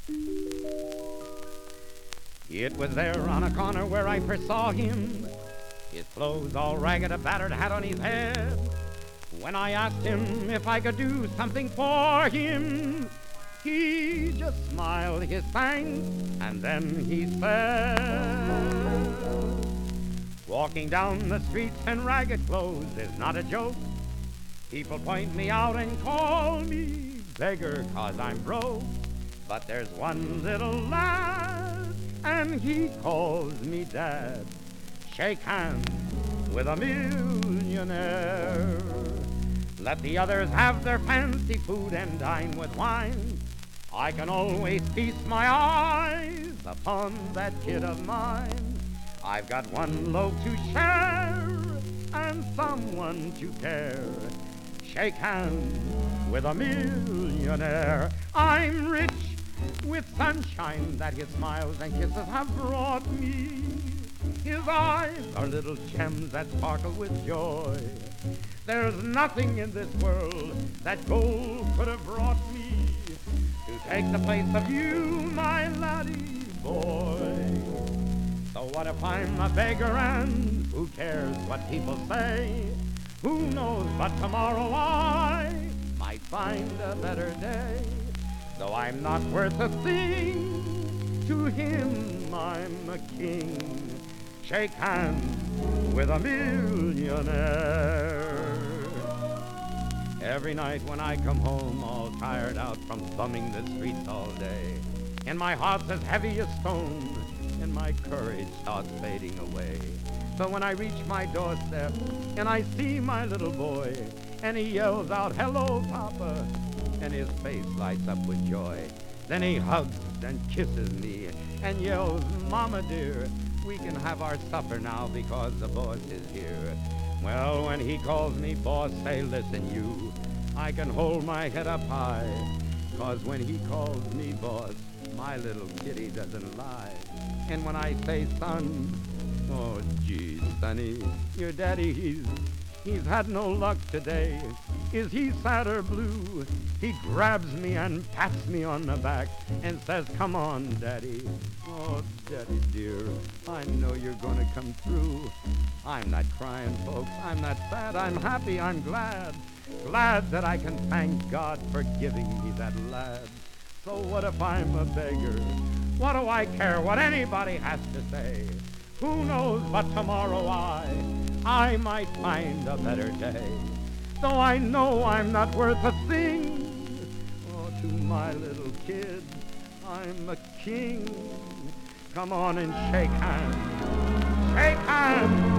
It was there on a corner where I first saw him, his clothes all ragged, a battered hat on his head. When I asked him if I could do something for him, he just smiled his thanks, and then he said, walking down the streets in ragged clothes is not a joke. People point me out and call me beggar 'cause I'm broke. But there's one little lad, and he calls me dad. Shake hands with a millionaire. Let the others have their fancy food and dine with wine. I can always feast my eyes upon that kid of mine. I've got one loaf to share and someone to care. Shake hands with a millionaire. I'm rich with sunshine that his smiles and kisses have brought me. His eyes are little gems that sparkle with joy. There's nothing in this world that gold could have brought me to take the place of you, my laddie boy. So what if I'm a beggar and who cares what people say? Who knows but tomorrow I might find a better day. Though I'm not worth a thing, to him I'm a king. Shake hands with a millionaire. Every night when I come home all tired out from thumbing the streets all day, and my heart's as heavy as stone, and my courage starts fading away. So when I reach my doorstep and I see my little boy, and he yells out, "Hello, Papa," and his face lights up with joy, then he hugs and kisses me and yells, "Mama dear, we can have our supper now because the boss is here." Well, when he calls me boss, say, "Listen you, I can hold my head up high, 'cause when he calls me boss, my little kitty doesn't lie." And when I say, "Son," oh gee, sonny, your daddy, he's had no luck today. Is he sad or blue? He grabs me and pats me on the back and says, "Come on, Daddy." Oh, Daddy dear, I know you're gonna come through. I'm not crying, folks. I'm not sad. I'm happy. I'm glad. Glad that I can thank God for giving me that lad. So what if I'm a beggar? What do I care what anybody has to say? Who knows but tomorrow I might find a better day. Though I know I'm not worth a thing, oh, to my little kid, I'm a king. Come on and shake hands